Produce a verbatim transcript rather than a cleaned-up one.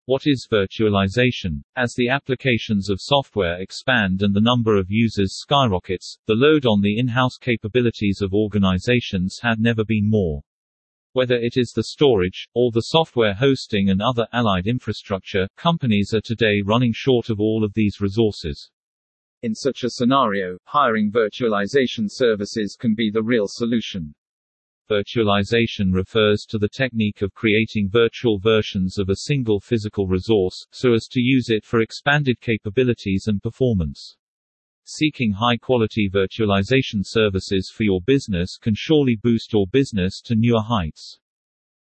What is virtualization? As the applications of software expand and the number of users skyrockets, the load on the in-house capabilities of organizations had never been more. Whether it is the storage, or the software hosting and other allied infrastructure, companies are today running short of all of these resources. In such a scenario, hiring virtualization services can be the real solution. Virtualization refers to the technique of creating virtual versions of a single physical resource, so as to use it for expanded capabilities and performance. Seeking high-quality virtualization services for your business can surely boost your business to newer heights.